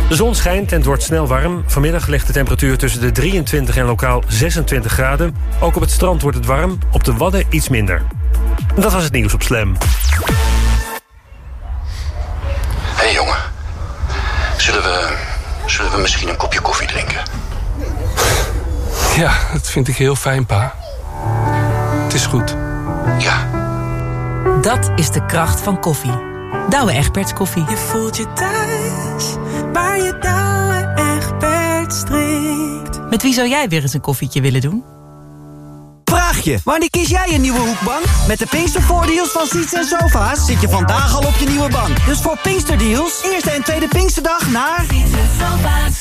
De zon schijnt en het wordt snel warm. Vanmiddag ligt de temperatuur tussen de 23 en lokaal 26 graden. Ook op het strand wordt het warm, op de Wadden iets minder. En dat was het nieuws op Slam. Hé jongen, zullen we misschien een kopje koffie drinken? Ja, dat vind ik heel fijn, pa. Het is goed. Ja. Dat is de kracht van koffie. Douwe Egberts koffie. Je voelt je thuis, waar je Douwe Egberts drinkt. Met wie zou jij weer eens een koffietje willen doen? Vraagje, wanneer kies jij een nieuwe hoekbank? Met de Pinkstervoordeals van Seats en Sofa's zit je vandaag al op je nieuwe bank. Dus voor Pinksterdeals, eerste en tweede Pinksterdag naar Seats en Sofa's.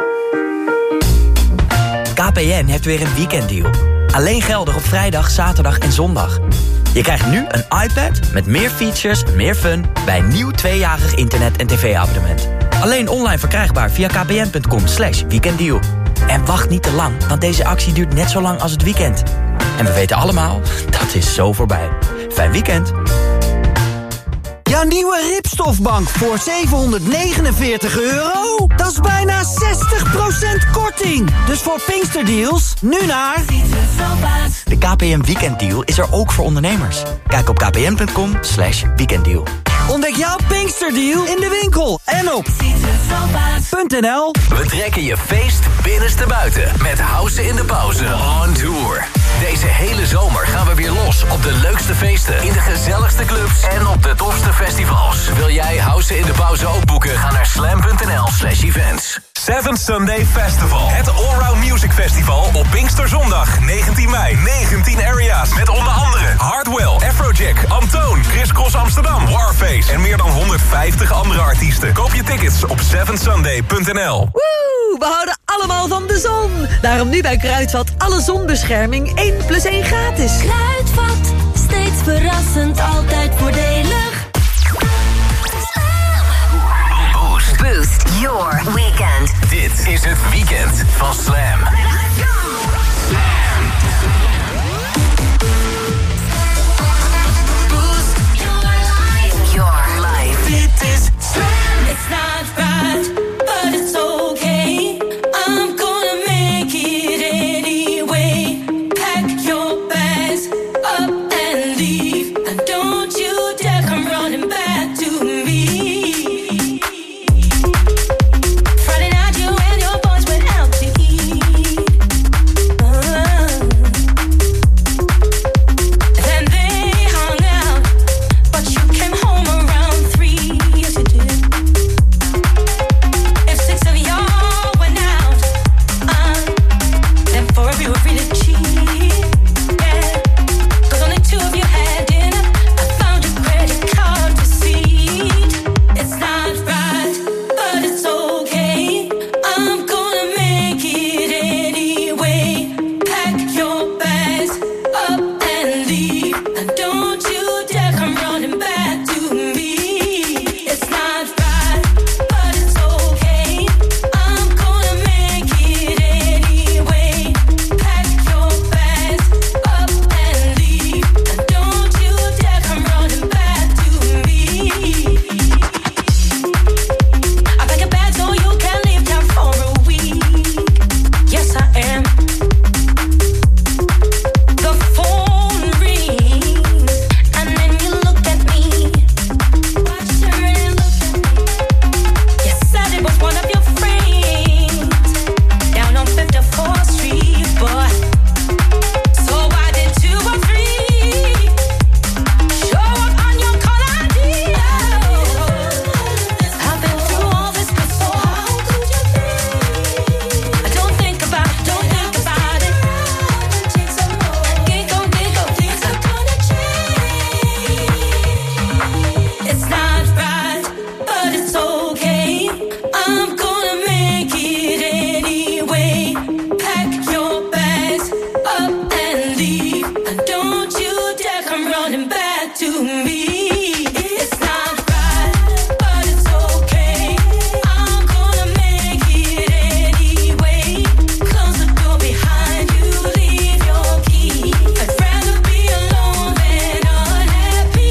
KPN heeft weer een weekenddeal. Alleen geldig op vrijdag, zaterdag en zondag. Je krijgt nu een iPad met meer features, meer fun bij een nieuw 2-jarig internet- en tv-abonnement. Alleen online verkrijgbaar via kpn.com/weekenddeal. En wacht niet te lang, want deze actie duurt net zo lang als het weekend. En we weten allemaal, dat is zo voorbij. Fijn weekend. Jouw nieuwe Ripstofbank voor €749? Dat is bijna 60% korting. Dus voor Pinksterdeals, nu naar De KPN Weekenddeal is er ook voor ondernemers. Kijk op kpn.com/weekenddeal. Ontdek jouw Pinksterdeal in de winkel en op .nl. We trekken je feest binnenstebuiten met House in de Pauze on tour. Deze hele zomer gaan we weer los op de leukste feesten, in de gezelligste clubs en op de tofste festivals. Wil jij House in de Pauze ook boeken? Ga naar slam.nl/events. 7th Sunday Festival. Het Allround Music Festival op Pinksterzondag 19 mei. 19 areas met onder andere Hardwell, Afrojack, Antoon, Chris Cross Amsterdam, Warface en meer dan 150 andere artiesten. Koop je tickets op 7sunday.nl. Woe, we houden allemaal van de zon. Daarom nu bij Kruidvat alle zonbescherming 1+1 gratis. Kruidvat, steeds verrassend, altijd voordelig. Boost your weekend. Dit is het weekend van Slam. Boost your life. Dit is Slam. It's not right, but it's okay. I'm gonna make it anyway. Pack your bags up and leave. And don't you dare come running back to me.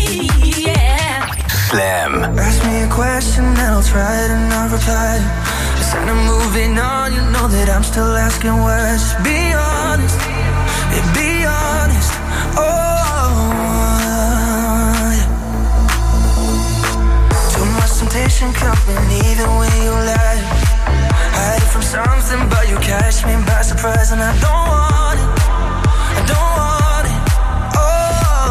Ask me a question and I'll try to not reply. Instead of moving on, you know that I'm still asking words. Just be honest, yeah, be honest. Oh, yeah. Too much temptation coming either way you lie. Hide it from something, but you catch me by surprise, and I don't want it. I don't want it. Oh,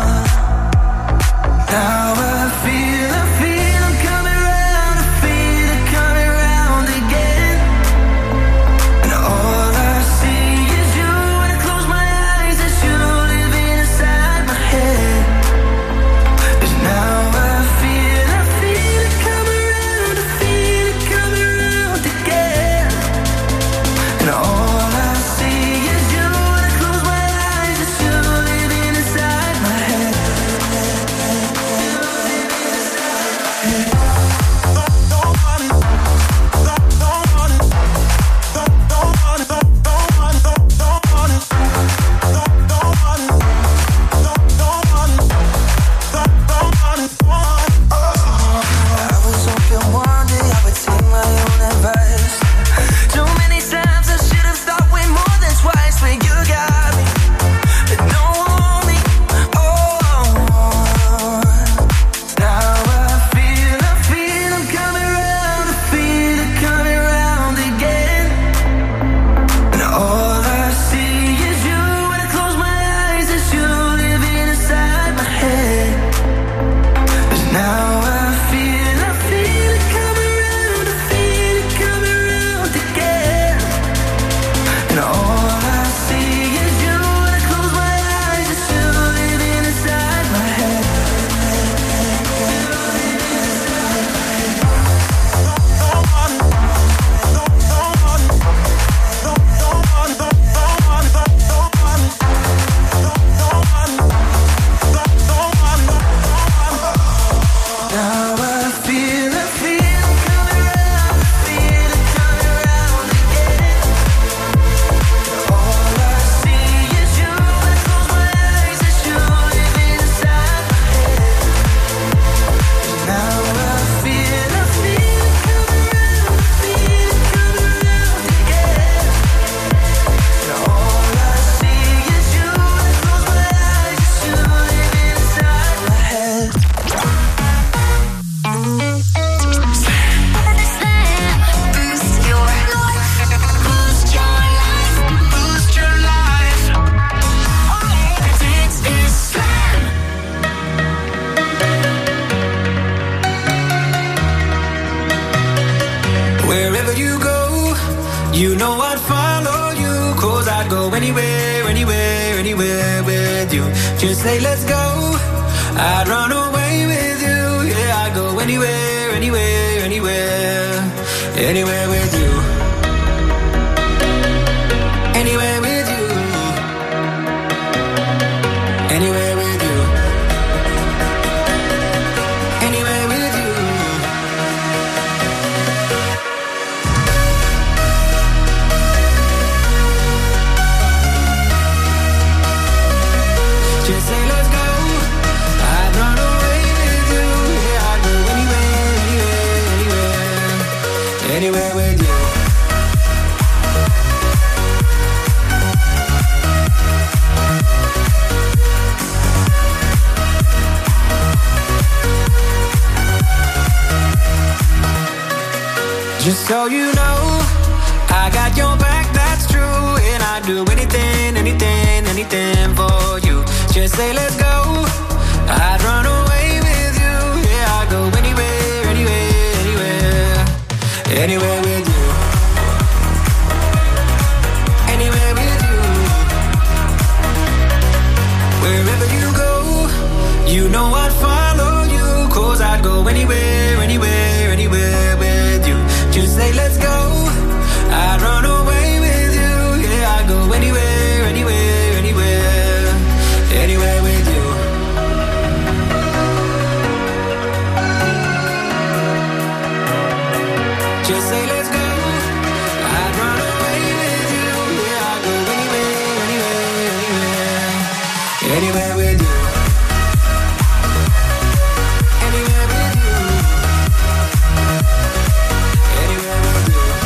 now I feel I'm coming round. I feel it coming round again. And all I see is you. When I close my eyes, it's you living inside my head. 'Cause now I feel it coming round. I feel it coming round again. And all I see is you. When I close my eyes, it's you living inside my head. I was hoping one day I would take my own advice. Too many times I should have thought way more than twice, but you got me, but don't want me. Oh, now I feel I'm coming round. I feel it coming round again. And all I see is you. When I close my eyes, it's you living inside my head. 'Cause now I feel it coming round. I feel it coming round again. And all I see is you. When I close my eyes, it's you living inside my head. Now I feel I'm coming round. I feel it coming round again. All I see is you. When I close my eyes, it's you living inside my head. Now I feel it coming round. I feel it coming round again. And all I see is you. When I close my eyes, it's you living inside my head. Wherever you go, you know I'd follow you. 'Cause I'd go anywhere, anywhere, anywhere with you. Just say let's go, I'd run away with you. Yeah, I'd go anywhere, anywhere, anywhere, anywhere with you. Anywhere with you. Anywhere with you. Anywhere with you. Just say let's go, I'd run away with you. Yeah, I'd go anywhere, anywhere, anywhere, anywhere with you. Just so you know, I got your back, that's true. And I'd do anything, anything, anything for you. Just say let's go, I'd run away with you. Yeah, I'd go anywhere, anywhere, anywhere, anywhere with you. Anywhere with you. Wherever you go, you know I'd follow you. 'Cause I'd go anywhere, anywhere, anywhere with you. Just say let's go, I'd run away with you. Yeah, I'd go anywhere, anywhere, anywhere, anywhere with you. Just say let's go, I'd run away with you. Yeah, I'd go anywhere, anywhere, anywhere, anywhere with you. Anywhere with you. Anywhere with you.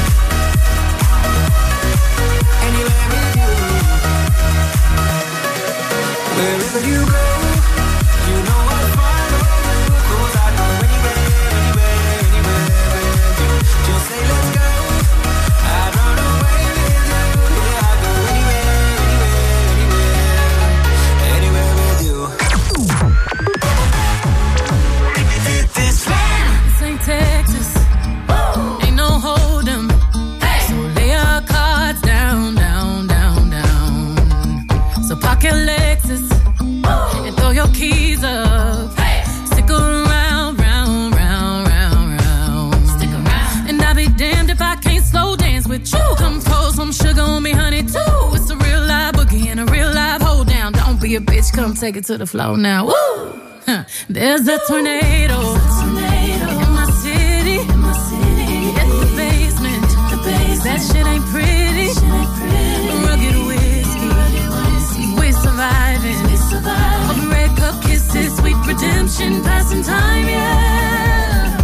if I can't slow dance with you. Come pour some sugar on me, honey, too. It's a real live boogie and a real live hold down. Don't be a bitch, come take it to the floor now. Woo! Huh. There's a tornado. In my city. It's the basement. That shit ain't pretty. Rugged whiskey. We're surviving. Of red cup kisses, sweet redemption, passing time, yeah.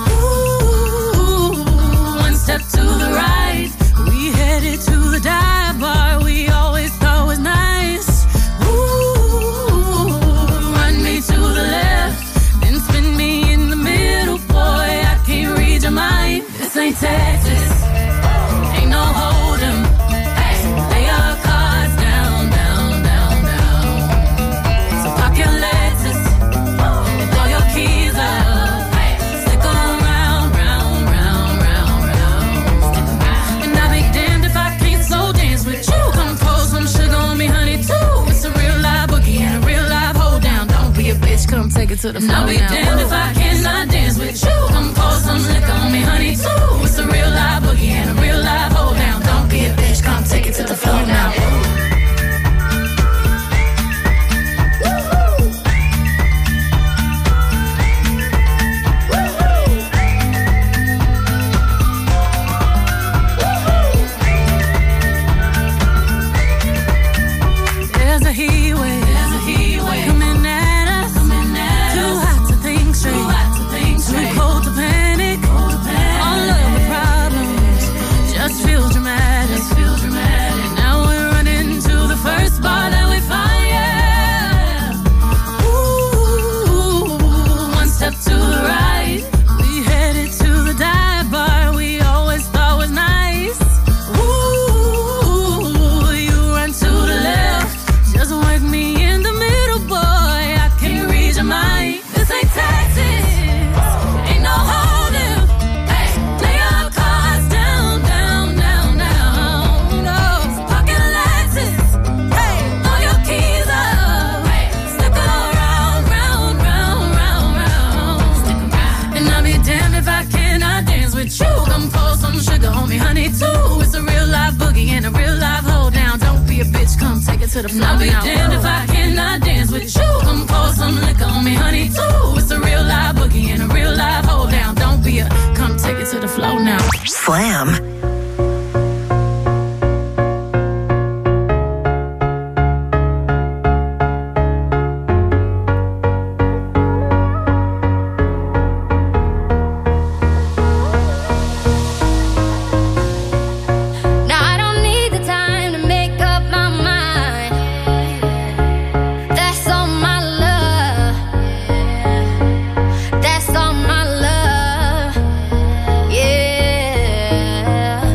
Ooh, one step to the right. We headed to the dive bar we always thought was nice. Ooh, run me to the left, then spin me in the middle, boy. I can't read your mind. This ain't Texas. Ain't no hold'em. Hey, lay your cards down, down, down, down. So park your Lexus and throw your keys up. Hey, stick 'em round, round, round, round, round. Stick 'em round. And I'll be damned if I can't slow dance with you. Come pour some sugar on me, honey, too. It's a real live boogie and a real live hold down. Don't be a bitch, come take it to the floor. I'll be damned if I cannot dance with you. Come pour some liquor on me, honey, too. It's a real live boogie and a real live hold down. Don't be a bitch, come take it to the floor now. There's a heat wave coming at us. Too hot to think straight. Too cold to panic. All of the problems just feel dramatic. Now we're running to the first bar that we find, yeah. Ooh, one step to the right. We headed to the dive bar we always thought was nice. Ooh, you run to the left. Just work me in the middle, boy. I can't read your mind. This ain't Texas. Ain't no hold'em. Hey, lay your cards down, down, down, down. No, pocket Lexus. Hey, throw your keys up. Hey, stick 'em round, round, round, round, round. Stick 'em round. And I'll be damned if I cannot dance with you. Come pour some sugar on me, honey, too. It's a real live boogie and a real live hold down. Don't be a bitch, come take it to the floor. I'll be damned if I cannot dance with you. Come pour some liquor on me, honey, too. It's a real live boogie and a real live hold down. Don't be a, come take it to the floor now. Slam. Now I don't need the time to make up my mind. That's all my love. That's all my love. Yeah.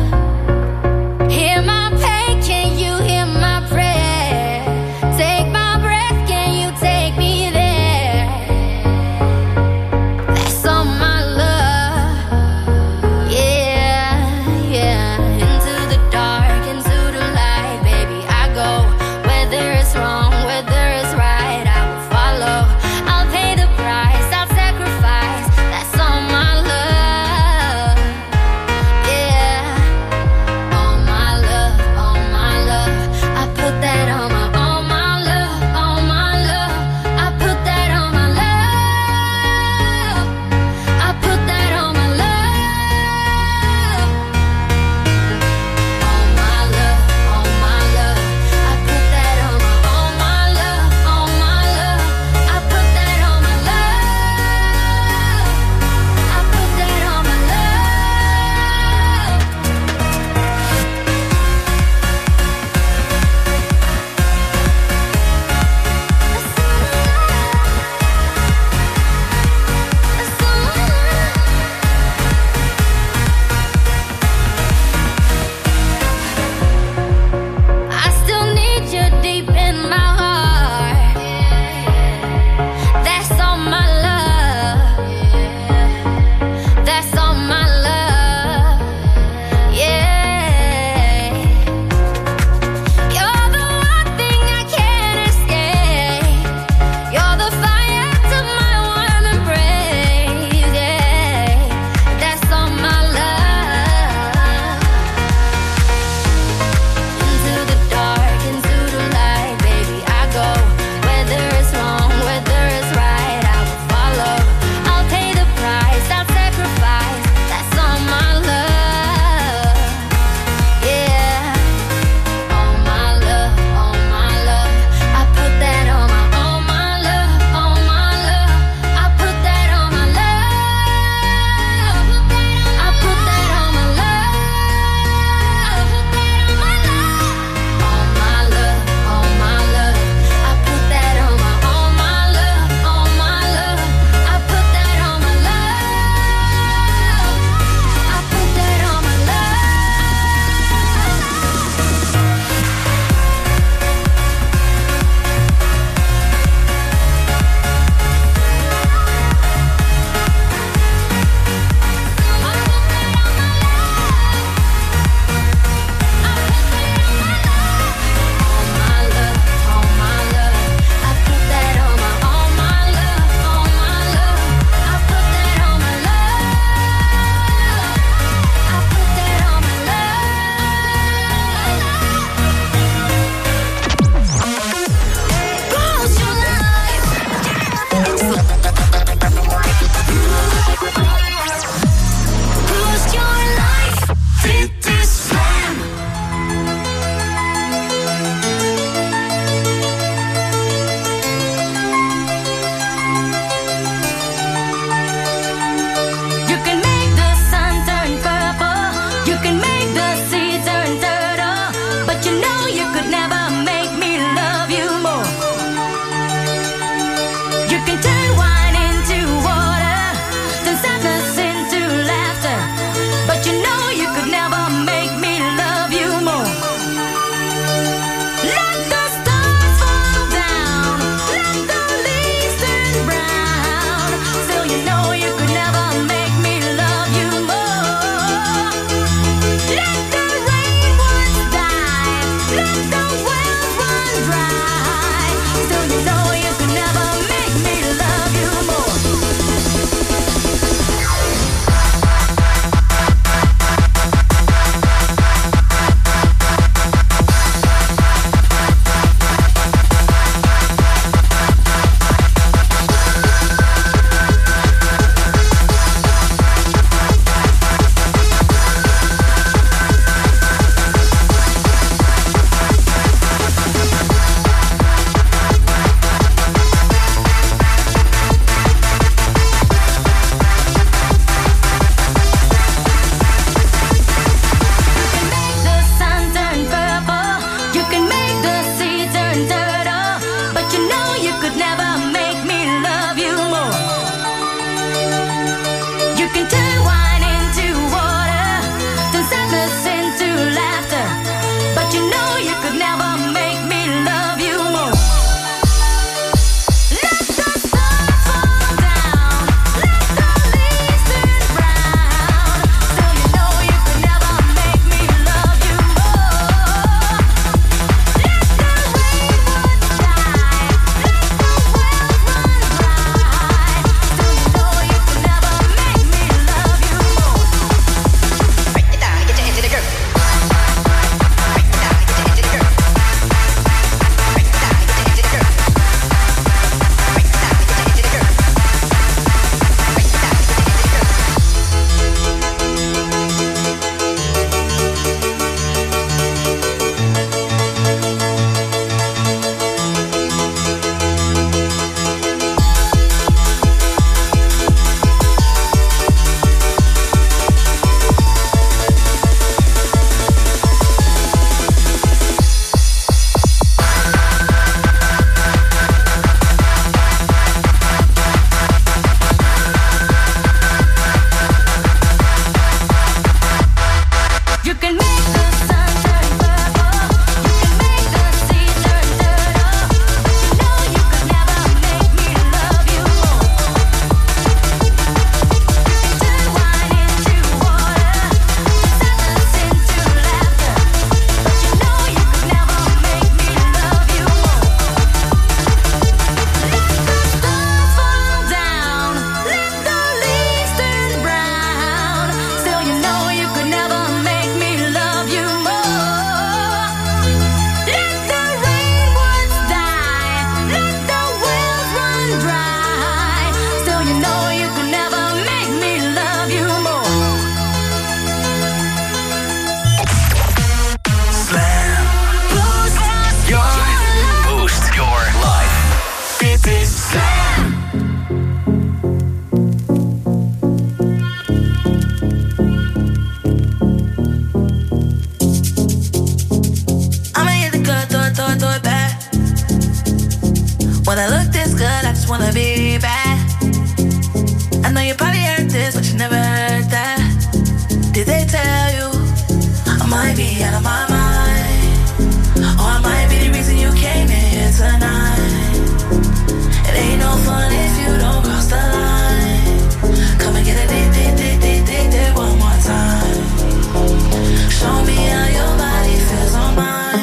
they tell you I might be out of my mind? Or I might be the reason you came in here tonight. It ain't no fun if you don't cross the line. Come and get a date one more time. Show me how your body feels on mine.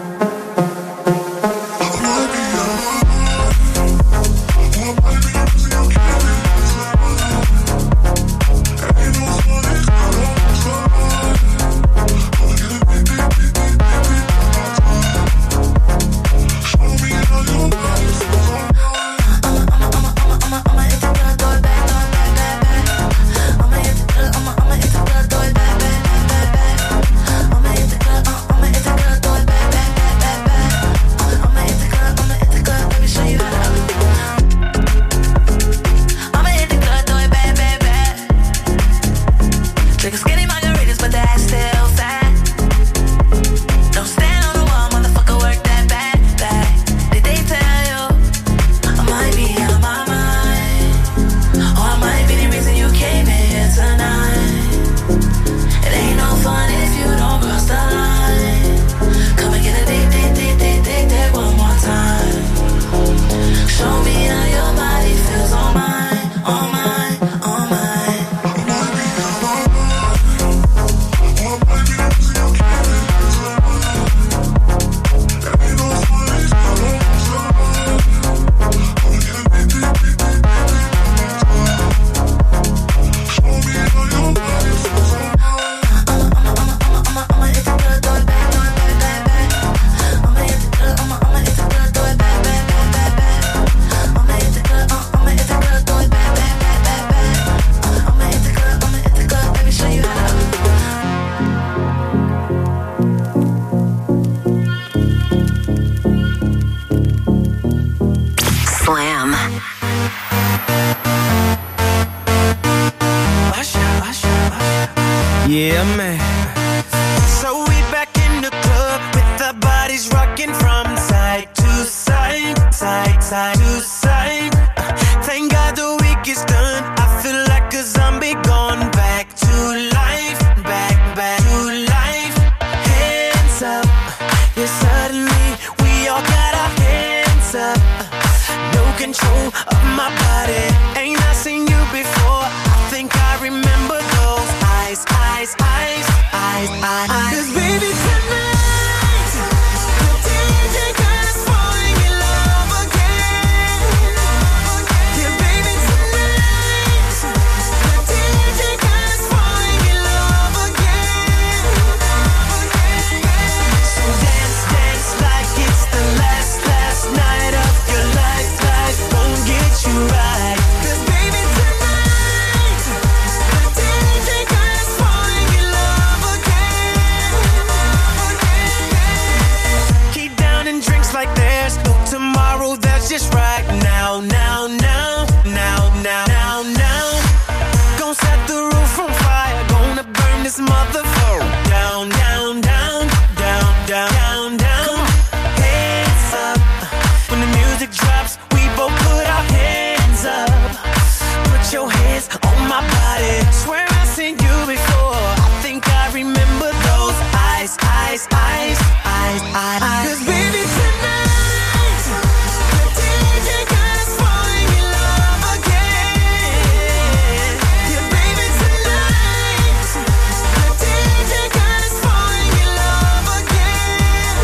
Yeah, man. So we back in the club with our bodies rocking from side to side, side, side to side. Thank God the week is done. I feel like a zombie gone back to life, back to life. Hands up, yeah, suddenly we all got our hands up. No control of my body. Ain't I seen you before? I think I remember those eyes, eyes, eyes, eyes, eyes. 'Cause baby tonight, the DJ got us falling in love again. Yeah, baby tonight, the DJ got us falling in love again. So dance, dance like it's the last night of your life. Life won't get you right. 'Cause baby tonight, the DJ got us falling in love again. Keep down and drinks like there's no tomorrow. That's just right now, now, now, now, now, now, now. Gonna set the roof on fire. Gonna burn this motherfucker down, down, down, down, down, down, down. Hands up when the music drops. We both put our hands up. Put your hands on my body. Swear I've seen you before. I think I remember those eyes, eyes, eyes, eyes, eyes. 'Cause baby tonight, the DJ got us falling in love again. Yeah, baby tonight, the DJ got us falling in love again.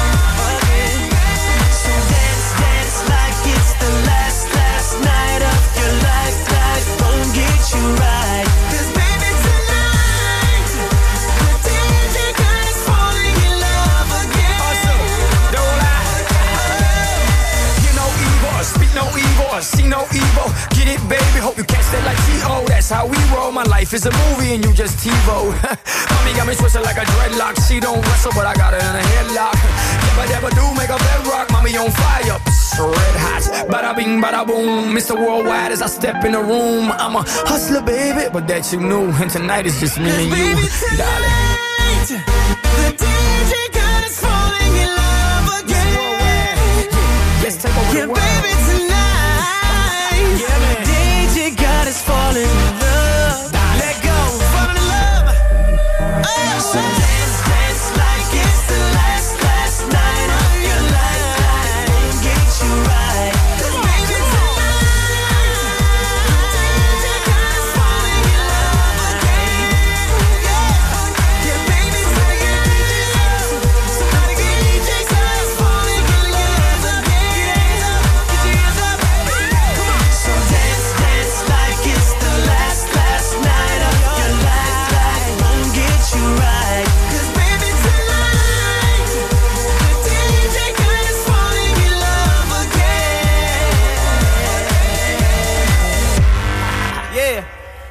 So dance, dance like it's the last night of your life. Life won't get you right. 'Cause baby tonight, the DJ got us falling in love again. Don't lie. You know evil, speak no evil, see no evil. Get it, baby, hope you catch that like T.O. That's how we roll. My life is a movie and you just TiVo. Mommy got me twisted like a dreadlock. She don't wrestle, but I got her in a headlock. Never do make a bedrock. Mommy on fire, red hot. Bada bing, bada boom. Mr. Worldwide as I step in the room. I'm a hustler, baby, but that you knew. And tonight is just me and you, darling. The DJ got us falling in love again. Let's take over Yeah, the world. baby tonight, Yeah, man. DJ got us falling in love. Let go, fall in love.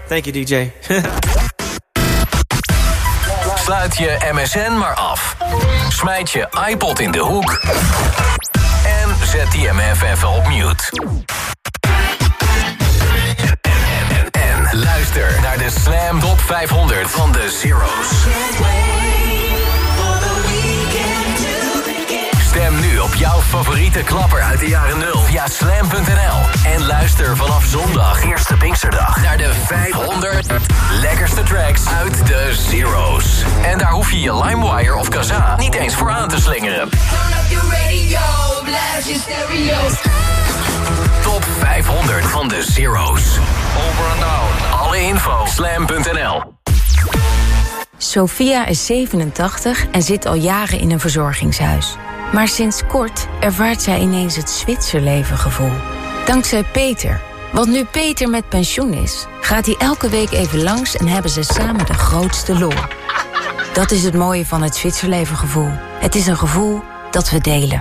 Thank you, DJ. Sluit je MSN maar af. Smijt je iPod in de hoek. En zet die MF even op mute. En luister naar de Slam Top 500 van de Zero's. Stem nu op jouw favoriete klapper uit de jaren 0 via slam.nl. En luister vanaf zondag, eerste Pinksterdag, naar de 500 lekkerste tracks uit de Zero's. En daar hoef je je LimeWire of Kazaa niet eens voor aan te slingeren. Top 500 van de Zero's. Over and out. Alle info, slam.nl. Sophia is 87 en zit al jaren in een verzorgingshuis. Maar sinds kort ervaart zij ineens het Zwitserleven-gevoel. Dankzij Peter. Want nu Peter met pensioen is, gaat hij elke week even langs en hebben ze samen de grootste lol. Dat is het mooie van het Zwitserleven-gevoel. Het is een gevoel dat we delen.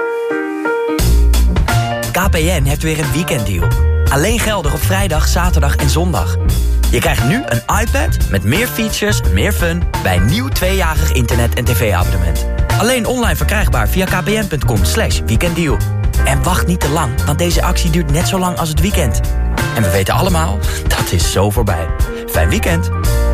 KPN heeft weer een weekenddeal. Alleen geldig op vrijdag, zaterdag en zondag. Je krijgt nu een iPad met meer features en meer fun bij een nieuw 2-jarig internet- en tv-abonnement. Alleen online verkrijgbaar via kpn.com/weekenddeal. En wacht niet te lang, want deze actie duurt net zo lang als het weekend. En we weten allemaal, dat is zo voorbij. Fijn weekend.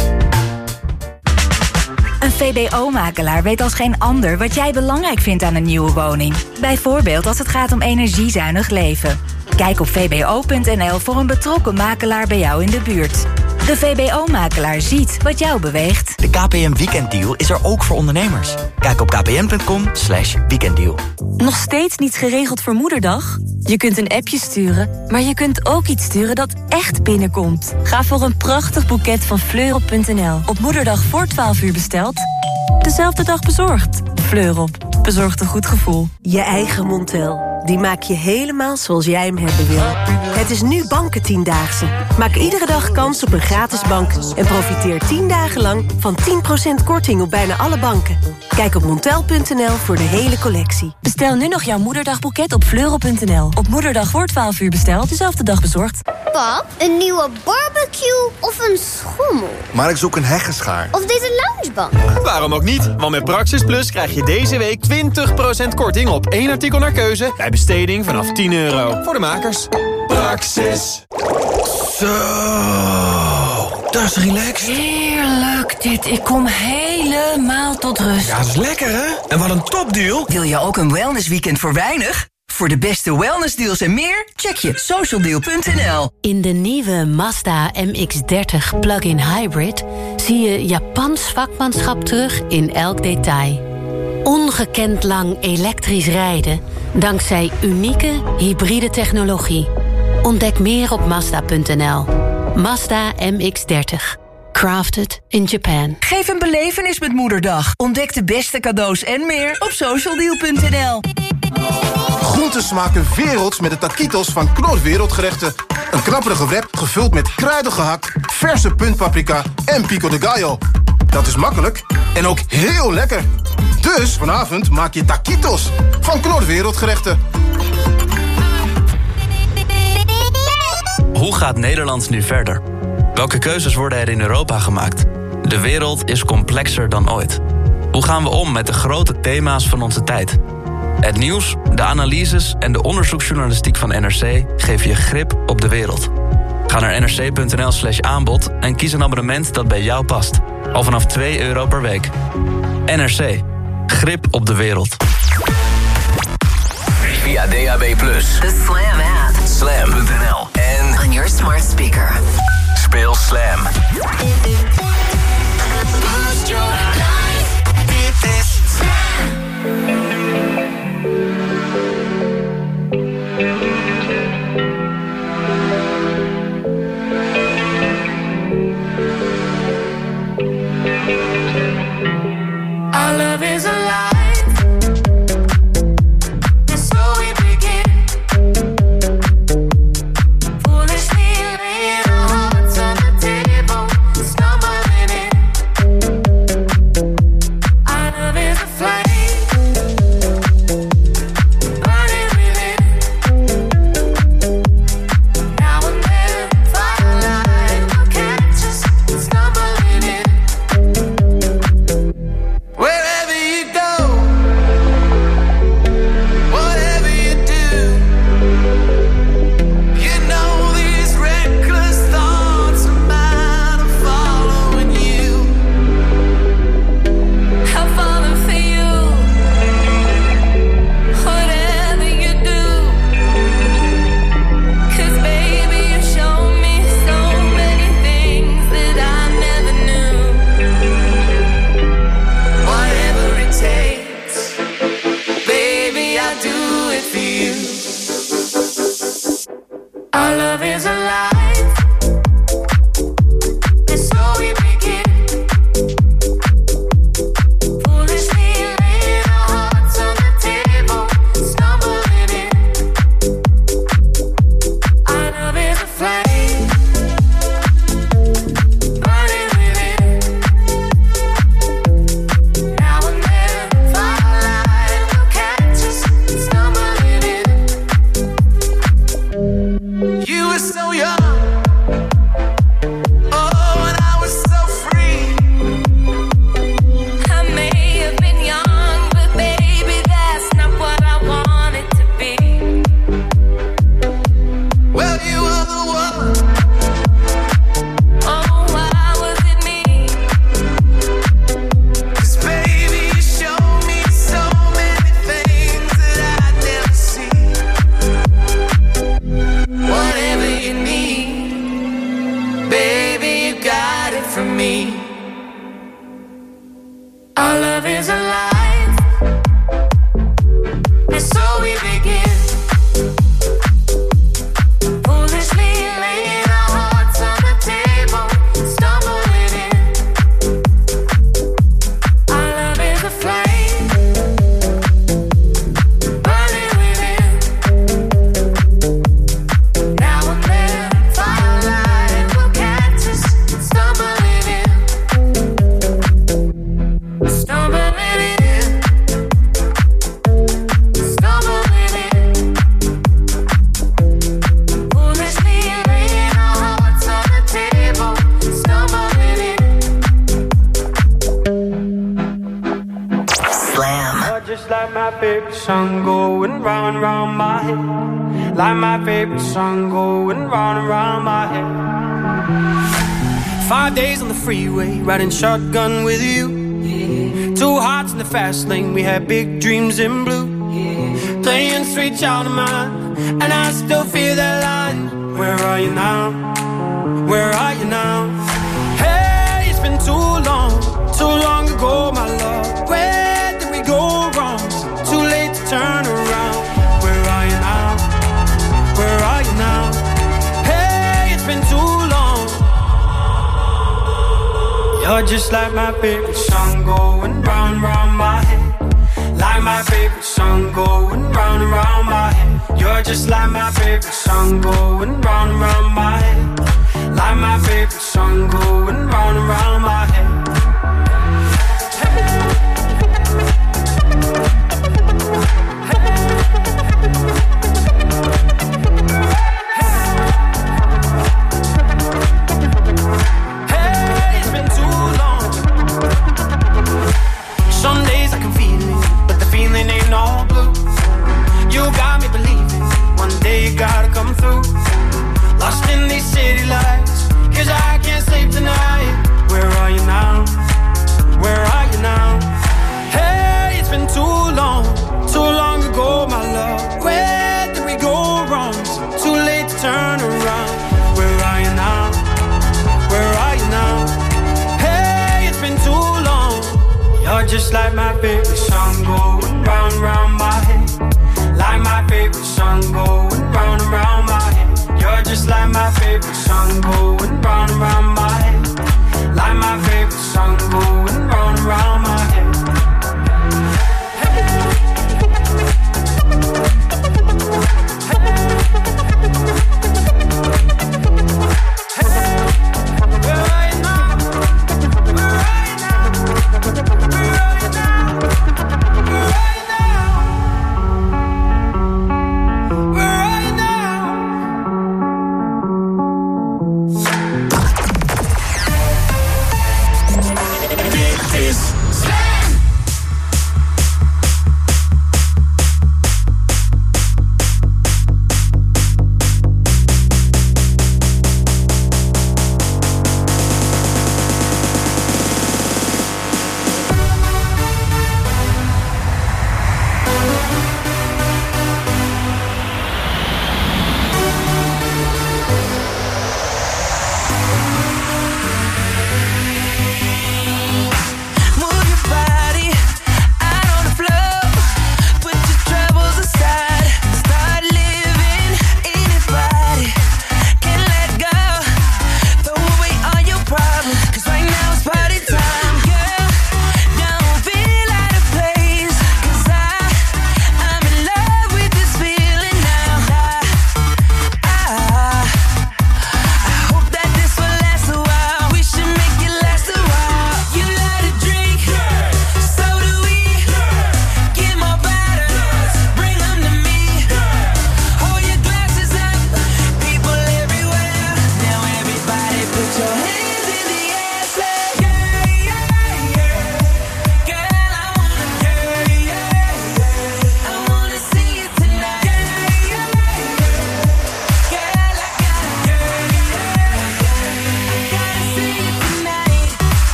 Een VBO-makelaar weet als geen ander wat jij belangrijk vindt aan een nieuwe woning. Bijvoorbeeld als het gaat om energiezuinig leven. Kijk op vbo.nl voor een betrokken makelaar bij jou in de buurt. De VBO-makelaar ziet wat jou beweegt. De KPN Weekenddeal is er ook voor ondernemers. Kijk op kpn.com/weekenddeal. Nog steeds niet geregeld voor Moederdag? Je kunt een appje sturen, maar je kunt ook iets sturen dat echt binnenkomt. Ga voor een prachtig boeket van Fleurop.nl. Op Moederdag voor 12 uur besteld, dezelfde dag bezorgd. Fleurop, bezorgd een goed gevoel. Je eigen Montel. Die maak je helemaal zoals jij hem hebben wil. Het is nu Banken-10-daagse. Maak iedere dag kans op een gratis bank. En profiteer 10 dagen lang van 10% korting op bijna alle banken. Kijk op montel.nl voor de hele collectie. Bestel nu nog jouw Moederdagboeket op Fleurop.nl. Op Moederdag voor 12 uur besteld, dezelfde dag bezorgd. Pap, een nieuwe barbecue of een schommel? Maar ik zoek een heggenschaar. Of deze loungebank? Waarom ook niet? Want met Praxis Plus krijg je deze week 20% korting op 1 artikel naar keuze bij besteding vanaf €10. Voor de makers. Praxis. Zo, dat is relaxed. Heerlijk dit. Ik kom helemaal tot rust. Ja, dat is lekker hè? En wat een topdeal. Wil je ook een wellnessweekend voor weinig? Voor de beste wellnessdeals en meer, check je socialdeal.nl. In de nieuwe Mazda MX-30 plug-in hybrid zie je Japans vakmanschap terug in elk detail. Ongekend lang elektrisch rijden dankzij unieke hybride technologie. Ontdek meer op Mazda.nl. Mazda MX-30. Crafted in Japan. Geef een belevenis met Moederdag. Ontdek de beste cadeaus en meer op socialdeal.nl. Groenten smaken werelds met de taquitos van Knor Wereldgerechten. Een knapperige wrap gevuld met kruidige hak, verse puntpaprika en pico de gallo. Dat is makkelijk en ook heel lekker. Dus vanavond maak je taquitos van Knor Wereldgerechten. Hoe gaat Nederland nu verder? Welke keuzes worden er in Europa gemaakt? De wereld is complexer dan ooit. Hoe gaan we om met de grote thema's van onze tijd? Het nieuws, de analyses en de onderzoeksjournalistiek van NRC geven je grip op de wereld. Ga naar nrc.nl/aanbod en kies een abonnement dat bij jou past. Al vanaf €2 per week. NRC. Grip op de wereld. Via DAB+. The Slam app. Slam.nl. En on your smart speaker. Speel Slam. Boost your life. Dit is Slam. Our love is alive. That's so we begin. Foolishly laying our hearts on the table, stumbling in. Our love is a flame, burning within. Now and then, firelight, candlelight. just like my favorite song going round and round my head. Like my favorite song going round and round my head. 5 days on the freeway, riding shotgun with you. Two hearts in the fast lane, we had big dreams in blue. Playing sweet child of mine, and I still feel that line. Where are you now? Where are you now? Hey, it's been too long ago, my love. Where did we go wrong? Too late to turn around. Where are you now? Where are you now? Hey, it's been too long. You're just like my favorite song going round, round my head. Like my favorite song going round and round my head. You're just like my favorite song going round and round my head. Like my favorite song going round and round my head. Hey, it's been too long. Some days I can feel it, but the feeling ain't all blue. You got me believing one day you gotta come through. Lost in these city lights, 'cause I can't sleep tonight. Where are you now? Where are you now? Hey, it's been too long ago, my love. Where did we go wrong? Too late to turn around. Where are you now? Where are you now? Hey, it's been too long. You're just like my favorite song going round, round my head. Like my favorite song going round and round my head. You're just like my favorite song going round and round my head. Like my favorite song going round and round my head.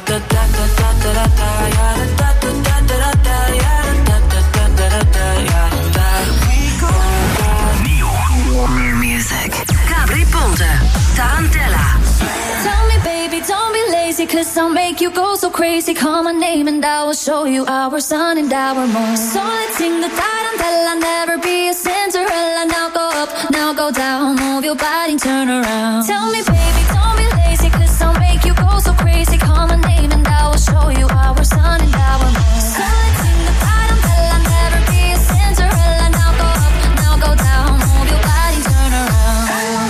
New music. Gabri Ponte, Tarantella. Tell me, baby, don't be lazy, 'cause I'll make you go so crazy. Call my name and I will show you our sun and our moon. So let's sing the tarantella, never be a Cinderella. Now go up, now go down, move your body, turn around. Tell me, baby, don't be lazy, 'cause I'll make you go so crazy. Call my name and I will show you our sun and our moon. So let's sing the tarantella, never be a Cinderella. Now go up, now go down, move your body, turn around.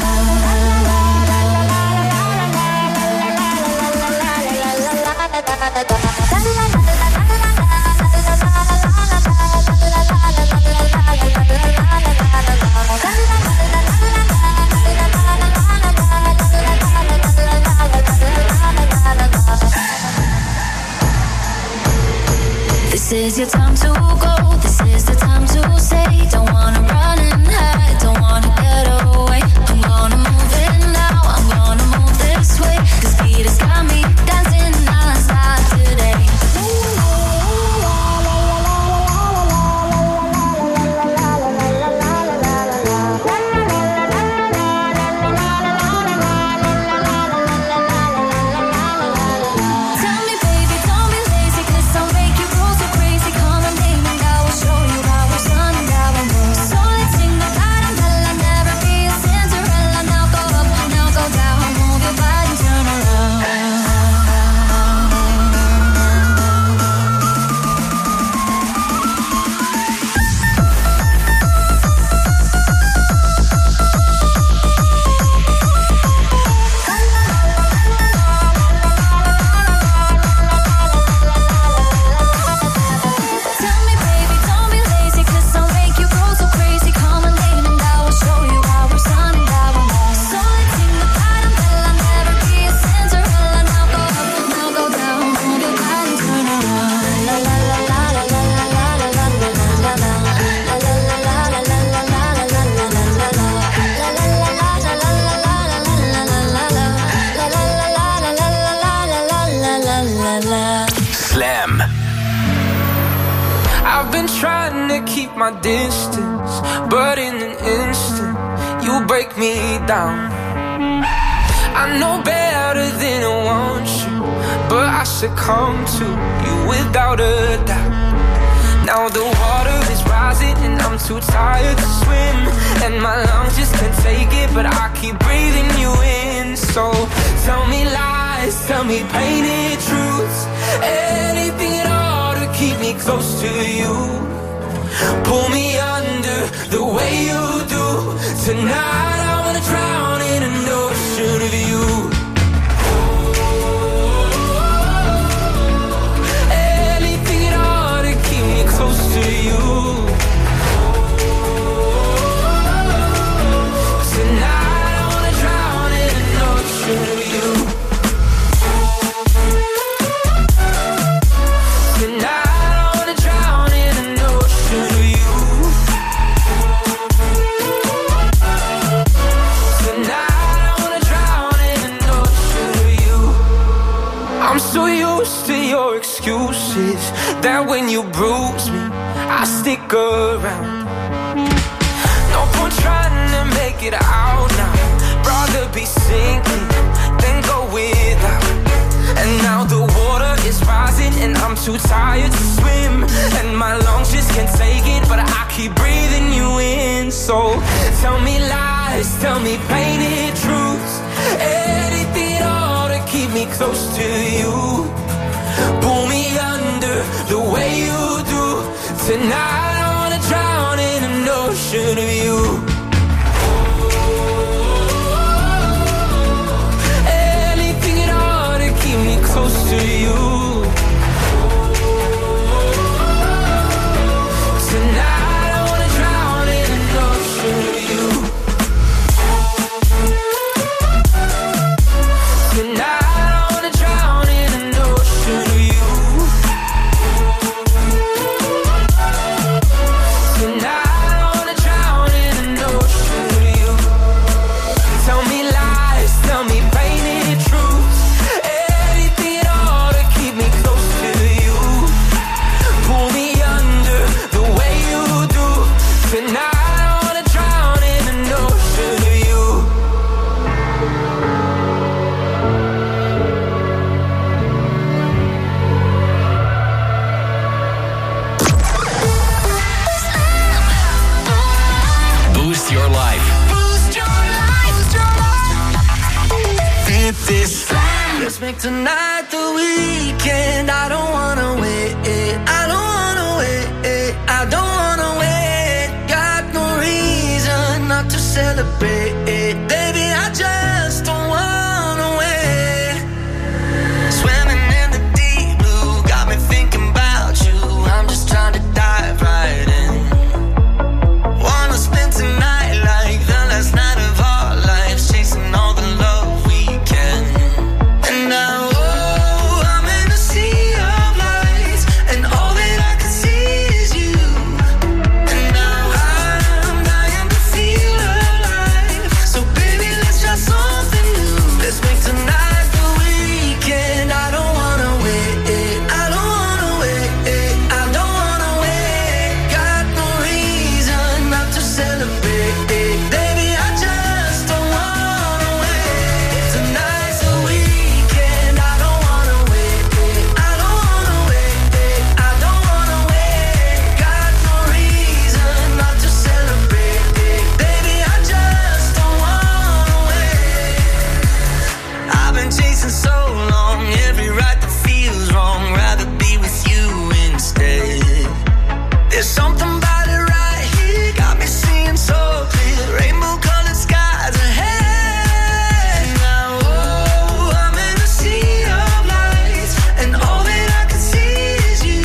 This is your time to go, this is the time to say, don't wanna run and hide, don't wanna get away. I'm gonna move it now, I'm gonna move this way. The speed has got me dancing non-stop today. Tell me, baby, don't be lazy, 'cause I'll make you go so crazy. Call my name and I will show you our sun and our moon. So let's sing the tarantella, never be a Cinderella. Now go up, now go down, move your body, turn around. Tell me, baby, don't be lazy, 'cause I'll make you go so crazy. Call my name and I will show you our sun and our moon. So let's sing the tarantella, never be a Cinderella. Now go up, now go down, move your body, turn around. La la la la la la la la la la la la la. La la la la la la la la la la la la la. La la la la la la la la la la la la la. La la la la la la la la la la. Slam. I've been trying to keep my distance, but in an instant, you break me down. I know better than I want you, but I succumb to you without a doubt. Now the water is rising and I'm too tired to swim, and my lungs just can't take it, but I keep breathing you in. So tell me lies, tell me painted truths, anything at all to keep me close to you. Pull me under the way you do. Tonight I wanna drown in an ocean of you. Anything at all to keep me close to you. Tonight I wanna drown in an ocean of you. Tonight I wanna drown in an ocean of you. Tonight I wanna drown in an ocean of you. I'm so used to your excuses that when you bruise me, I stick around. No point trying to make it out now. Rather be sinking than go without. And now the water is rising and I'm too tired to swim, and my lungs just can't take it, but I keep breathing you in. So tell me lies, tell me painted truths, anything at all to keep me close to you. Pull me under the way you do. Tonight I wanna drown in an ocean of you. Anything at all to keep me close to you. Tonight I wanna drown in an ocean of you. Tonight I wanna drown in an ocean of you. Tonight I wanna drown in an make tonight the weekend. I don't wanna wait, I don't wanna wait, I don't wanna wait. Got no reason not to celebrate, baby, I just don't wanna wait. Swimming in the deep blue, got me thinking about you. I'm just trying to dive right in. Wanna spend tonight like the last night of our lives, chasing all the love we can. And now, oh, I'm in a sea of lights, and all that I can see is you. And now I'm dying to feel alive. So baby, let's try something new. Let's make tonight the weekend. I don't wanna wait, I don't wanna wait, I don't wanna wait. Got no reason not to celebrate, baby, I just don't wanna wait. Tonight's the weekend. I don't wanna wait, I don't wanna wait, I don't wanna wait. Got no reason not to celebrate, baby, I just don't wanna wait. I've been chasing so long, every right that feels wrong. Rather be with you instead. There's something about it right here, got me seeing so clear. Rainbow-colored skies ahead. Now, oh, I'm in a sea of lights, and all that I can see is you.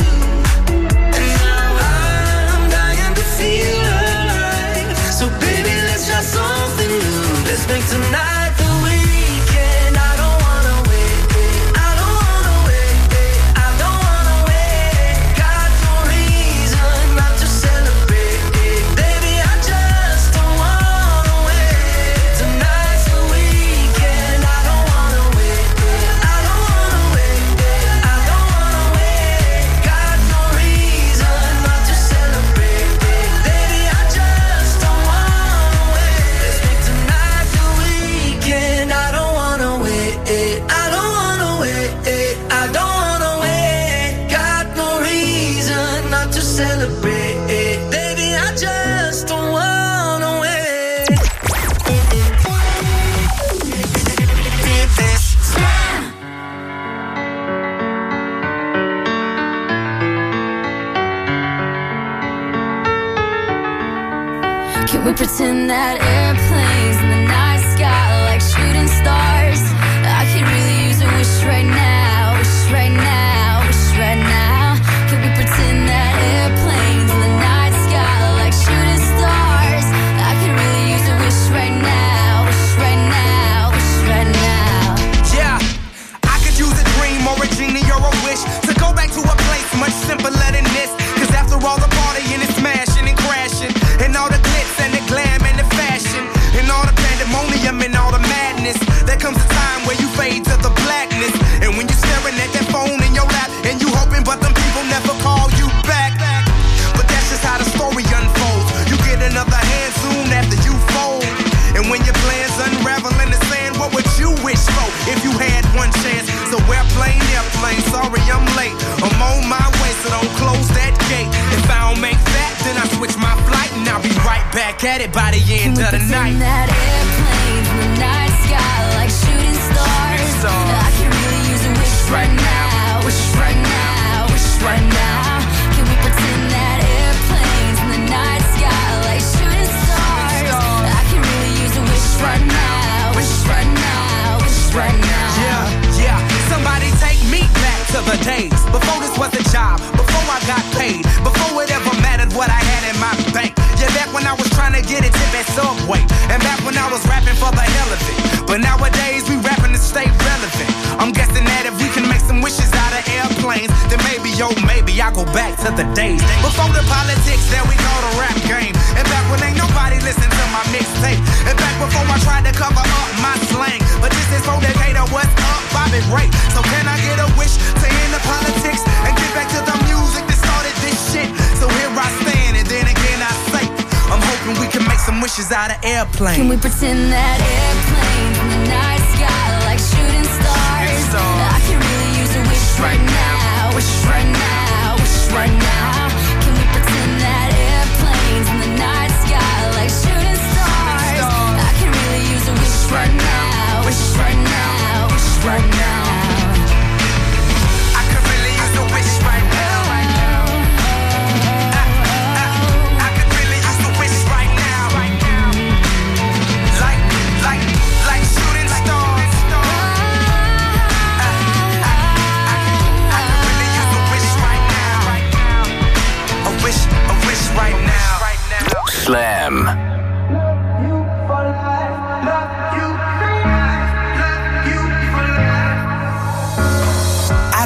And now I'm dying to feel alive. So baby, let's try something new. Let's make tonight the weekend. I don't wanna wait, I don't wanna wait, I don't wanna wait. Got no reason not to celebrate, baby, I just don't wanna wait. Tonight's the weekend. I don't wanna wait, I don't wanna wait, I don't wanna wait. Got no reason not to celebrate, baby, I just don't wanna wait. Let's make tonight the weekend. I don't wanna wait, I don't wanna wait, I don't wanna wait. Got no reason not to celebrate, baby, I just don't wanna wait. Can we pretend that airplanes in the night sky like shooting stars? I could really use a wish right now, wish right now, wish right now. Can we pretend that airplanes in the night sky like shooting stars? I could really use a wish right now, wish right now, wish right now. Yeah, I could use a dream or a genie or a wish to go back to a place much simpler than this. Cause after all the partying and smashing and crashing, and all the glitz and the glam and the fashion, and all the pandemonium and all the madness, there comes a time where you fade to the blackness. And when you're staring at that phone in your lap, and you hoping but them people never call you back. But that's just how the story unfolds. You get another hand soon after you fold. And when your plans unravel in the sand, what would you wish for if you had one chance? So airplane, sorry I'm late. I'm on my way, so don't close that gate. If I don't make that, then I switch my flight, and I'll be right back at it by the end of the night. That airplanes in the night sky like shooting stars. I can really use a wish right now, wish right now, wish right now. Can we pretend that airplanes in the night sky like shooting stars? I can really use a wish right now, wish right now, wish right now. Yeah, somebody take me back to the days before this was a job, before I got paid, before it ever mattered what I had in my bank. Yeah, back when I was trying to get a tip at Subway, and back when I was rapping for the hell of it. But nowadays we rapping to stay relevant. I'm guessing that if we can make some wishes out of airplanes, then maybe, oh maybe I go back to the days before the politics that we call the rap game. And back when ain't nobody listen to my mixtape. And back before I tried to cover up my slang. But this is for Decatur, what's up, Bobby Ray. So can I get a wish to end the politics and get back to the music that started this shit? So here I stand, and then again I say, I'm hoping we can make some wishes out of airplanes. Can we pretend that airplanes in the night sky like shooting stars? I can really use a wish right now, wish right now, wish right now. Can we pretend that airplanes in the night sky like shooting stars? I can really use a wish right now, wish right now, wish right now.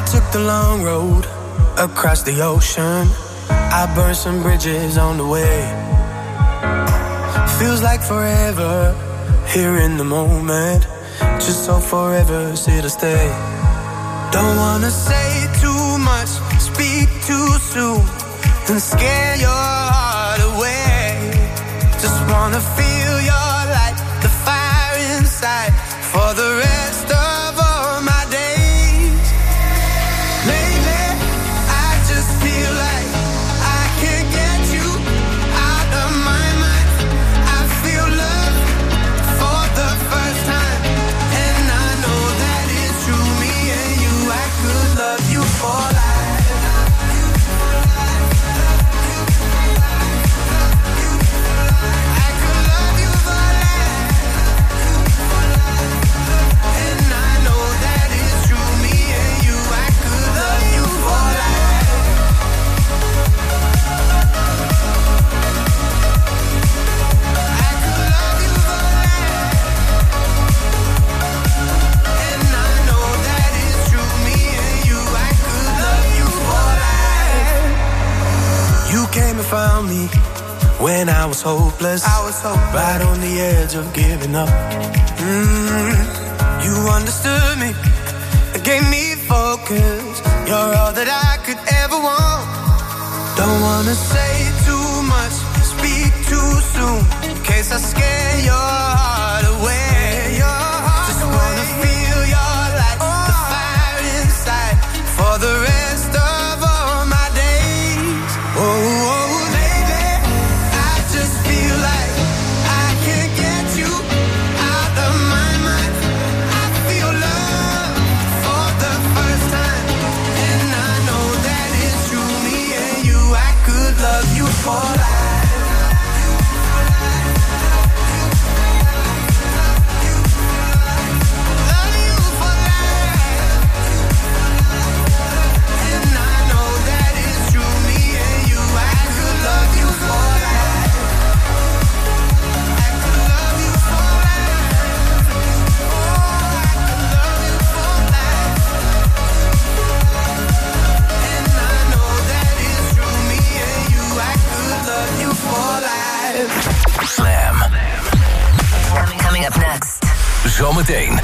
took the long road across the ocean. I burned some bridges on the way. Feels like forever here in the moment. Just so forever here to stay. Don't wanna say too much, speak too soon, and scare your heart away. Just wanna feel your light, the fire inside, for the rest of all my days. Lately, I just feel like I can't get you out of my mind. I feel love for the first time, and I know that it's true. Me and you, I could love you for life. Came and found me when I was hopeless. Right on the edge of giving up. You understood me, it gave me focus. You're all that I could ever want. Don't wanna say too much, speak too soon, in case I scare your heart away. Just wanna feel your light, the fire inside, for the rest of all my days. Love you for life. Slam. Coming up next. Zometeen.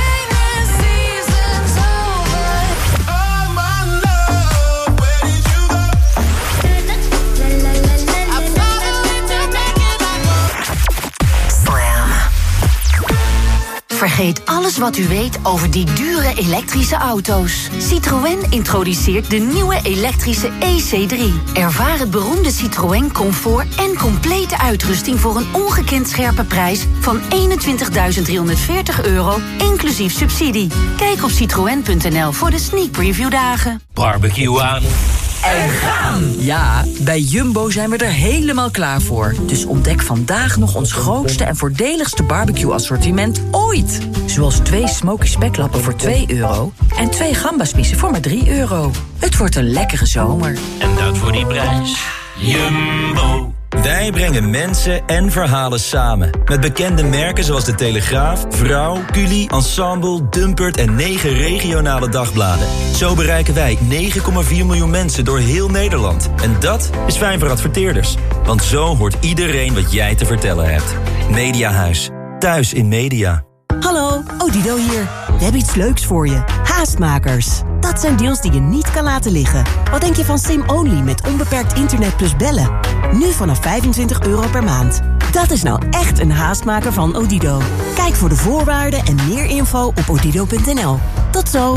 Vergeet alles wat u weet over die dure elektrische auto's. Citroën introduceert de nieuwe elektrische EC3. Ervaar het beroemde Citroën comfort en complete uitrusting voor een ongekend scherpe prijs van €21.340, inclusief subsidie. Kijk op citroen.nl voor de sneak preview dagen. Barbecue aan. En gaan! Ja, bij Jumbo zijn we er helemaal klaar voor. Dus ontdek vandaag nog ons grootste en voordeligste barbecue-assortiment ooit. Zoals 2 smoky speklappen voor €2 en 2 gambaspiezen voor maar €3. Het wordt een lekkere zomer. En dat voor die prijs. Jumbo. Wij brengen mensen en verhalen samen. Met bekende merken zoals De Telegraaf, Vrouw, Culi, Ensemble, Dumpert en 9 regionale dagbladen. Zo bereiken wij 9,4 miljoen mensen door heel Nederland. En dat is fijn voor adverteerders. Want zo hoort iedereen wat jij te vertellen hebt. Mediahuis. Thuis in media. Hallo, Odido hier. We hebben iets leuks voor je. Haastmakers. Dat zijn deals die je niet kan laten liggen. Wat denk je van SIM-only met onbeperkt internet plus bellen? Nu vanaf €25 per maand. Dat is nou echt een haastmaker van Odido. Kijk voor de voorwaarden en meer info op odido.nl. Tot zo.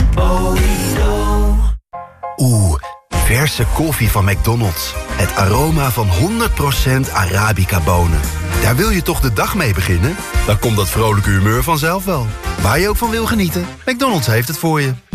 Oeh, verse koffie van McDonald's. Het aroma van 100% Arabica bonen. Daar wil je toch de dag mee beginnen? Dan komt dat vrolijke humeur vanzelf wel. Waar je ook van wil genieten, McDonald's heeft het voor je.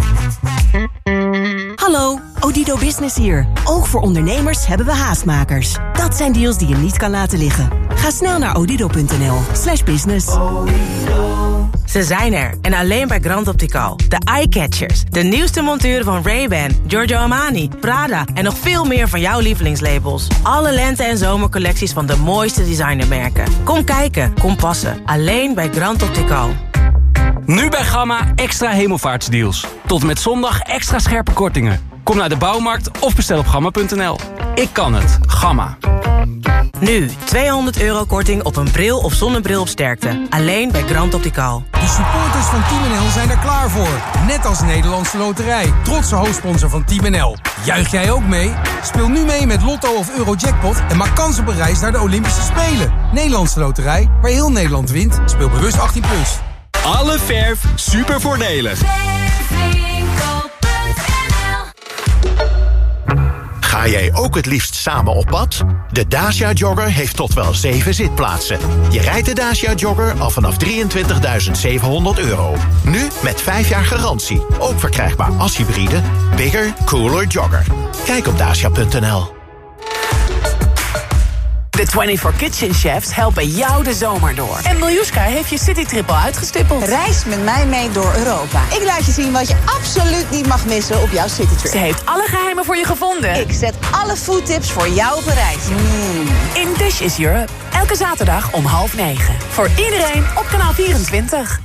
Hallo, Odido Business hier. Ook voor ondernemers hebben we haastmakers. Dat zijn deals die je niet kan laten liggen. Ga snel naar odido.nl/business. Ze zijn er en alleen bij Grand Optical. De Eyecatchers, de nieuwste monturen van Ray-Ban, Giorgio Armani, Prada en nog veel meer van jouw lievelingslabels. Alle lente- en zomercollecties van de mooiste designermerken. Kom kijken, kom passen. Alleen bij Grand Optical. Nu bij Gamma extra hemelvaartsdeals. Tot en met zondag extra scherpe kortingen. Kom naar de Bouwmarkt of bestel op gamma.nl. Ik kan het. Gamma. Nu, €200 korting op een bril of zonnebril op sterkte. Alleen bij Grand Optical. De supporters van Team NL zijn er klaar voor. Net als Nederlandse Loterij. Trotse hoofdsponsor van Team NL. Juich jij ook mee? Speel nu mee met Lotto of Eurojackpot en maak kans op een reis naar de Olympische Spelen. Nederlandse Loterij, waar heel Nederland wint. Speel bewust 18+. Alle verf super voordelig. Ga jij ook het liefst samen op pad? De Dacia Jogger heeft tot wel 7 zitplaatsen. Je rijdt de Dacia Jogger al vanaf €23.700. Nu met 5 jaar garantie. Ook verkrijgbaar als hybride. Bigger, cooler Jogger. Kijk op dacia.nl. De 24 Kitchen Chefs helpen jou de zomer door. En Miljuska heeft je citytrip al uitgestippeld. Reis met mij mee door Europa. Ik laat je zien wat je absoluut niet mag missen op jouw citytrip. Ze heeft alle geheimen voor je gevonden. Ik zet alle foodtips voor jou op een reis. In Dish is Europe. Elke zaterdag om 8:30. Voor iedereen op kanaal 24.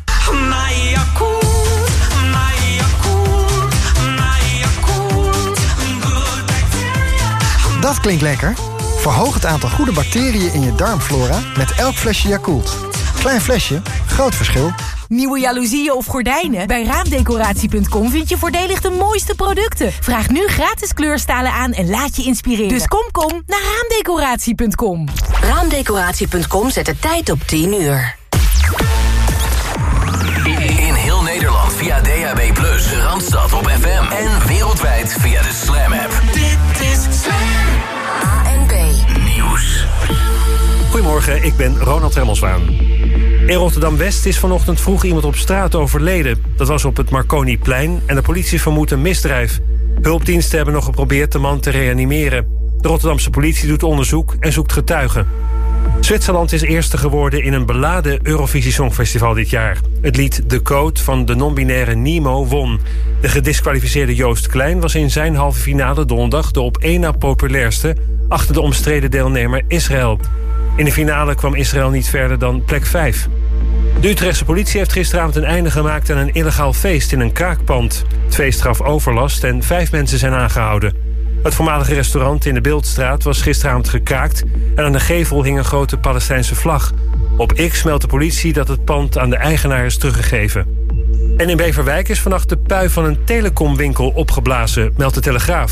Dat klinkt lekker. Verhoog het aantal goede bacteriën in je darmflora met elk flesje Yakult. Klein flesje, groot verschil. Nieuwe jaloezieën of gordijnen? Bij Raamdecoratie.com vind je voordelig de mooiste producten. Vraag nu gratis kleurstalen aan en laat je inspireren. Dus kom naar Raamdecoratie.com. Raamdecoratie.com zet de tijd op 10 uur. In heel Nederland via DAB+, de Randstad op FM en wereldwijd via de Slam app. Dit is Slam. ANB Nieuws. Goedemorgen, ik ben Ronald Remmelswaan. In Rotterdam-West is vanochtend vroeg iemand op straat overleden. Dat was op het Marconiplein en de politie vermoedt een misdrijf. Hulpdiensten hebben nog geprobeerd de man te reanimeren. De Rotterdamse politie doet onderzoek en zoekt getuigen. Zwitserland is eerste geworden in een beladen Eurovisie Songfestival dit jaar. Het lied De Code van de non-binaire Nemo won. De gediskwalificeerde Joost Klein was in zijn halve finale donderdag de op één na populairste, achter de omstreden deelnemer Israël. In de finale kwam Israël niet verder dan plek 5. De Utrechtse politie heeft gisteravond een einde gemaakt aan een illegaal feest in een kraakpand. Het feest gaf overlast en 5 mensen zijn aangehouden. Het voormalige restaurant in de Beeldstraat was gisteravond gekraakt en aan de gevel hing een grote Palestijnse vlag. Op X meldt de politie dat het pand aan de eigenaar is teruggegeven. En in Beverwijk is vannacht de pui van een telecomwinkel opgeblazen, meldt de Telegraaf.